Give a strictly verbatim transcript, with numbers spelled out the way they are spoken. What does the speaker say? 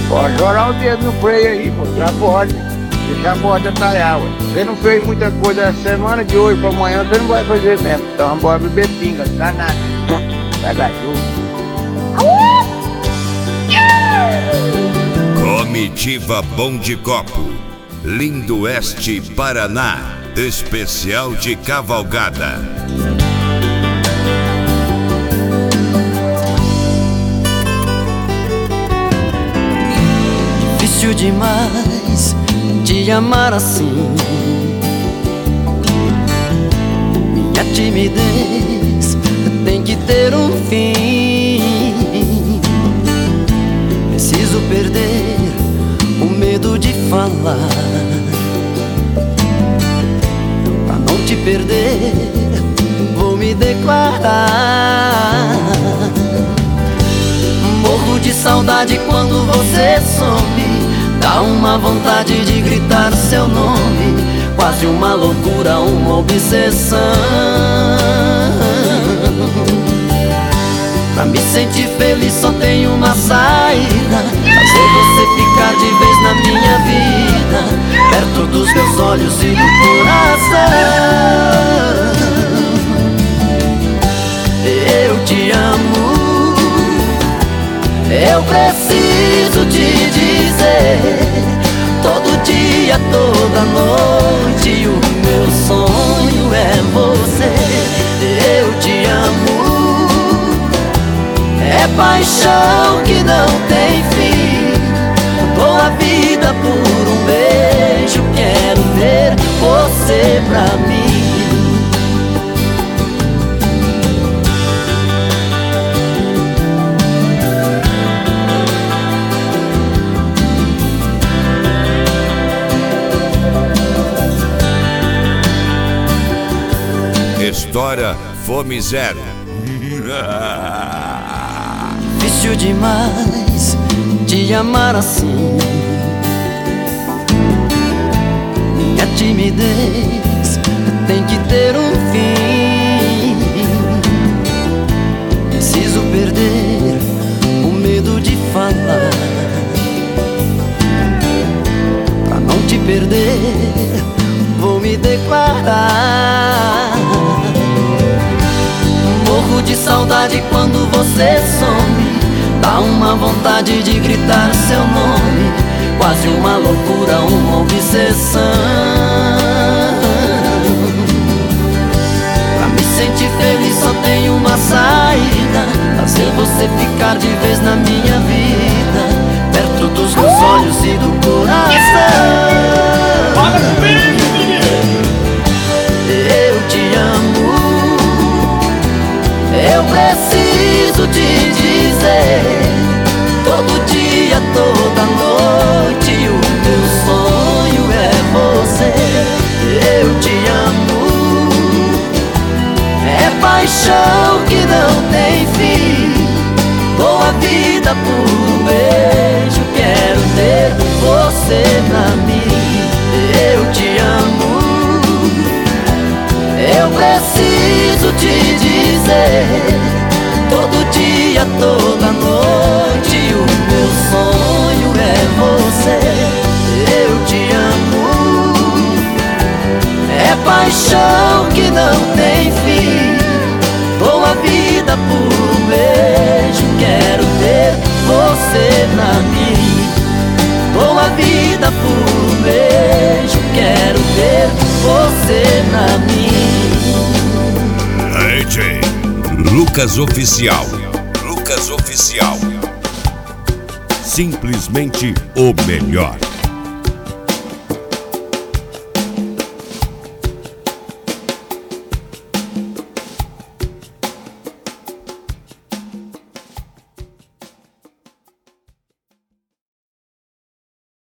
Pode jorar o dedo no freio aí, mostrar a borda. Deixar a borda talhar, ué. Você não fez muita coisa essa semana, de hoje pra amanhã você não vai fazer mesmo. Então bora beber pinga, danado. Vai gajudo. Comitiva Bom de Copo, Lindo Oeste, Paraná, especial de cavalgada. Difícil demais te amar assim. Minha timidez tem que ter um fim. Preciso perder o medo de falar, pra não te perder, vou me declarar. Morro de saudade quando você some, dá uma vontade de gritar seu nome, quase uma loucura, uma obsessão. Pra me sentir feliz só tem uma saída, fazer você ficar de vez na minha vida, perto dos meus olhos e do coração. Eu te amo, eu preciso te dizer, todo dia, toda noite, o meu sonho é você. Eu te amo, é paixão que não tem fim. Dou a vida por um beijo, quero ter você pra mim. História Fome Zero. Difícil demais te amar assim. Minha timidez tem que ter um fim. Preciso perder o medo de falar, pra não te perder, vou me declarar. Morro de saudade quando você some, dá uma vontade de gritar seu nome, quase uma loucura, uma obsessão. Pra me sentir feliz só tem uma saída, fazer você ficar de vez na minha vida, perto dos meus olhos e do coração. Eu te amo, eu preciso te dizer, todo dia, toda noite, o meu sonho é você. Eu te amo, é paixão que não tem fim. Dou a vida por um beijo, quero ter você pra mim. Eu te amo, eu preciso te dizer, todo dia, toda noite, o meu sonho é você. Eu te amo, é paixão que não tem fim. Dou a vida por um beijo, quero ter você pra mim. Dou a vida por um beijo, quero ter você pra mim. D J Lucas Oficial. Lucas Oficial. Simplesmente o melhor.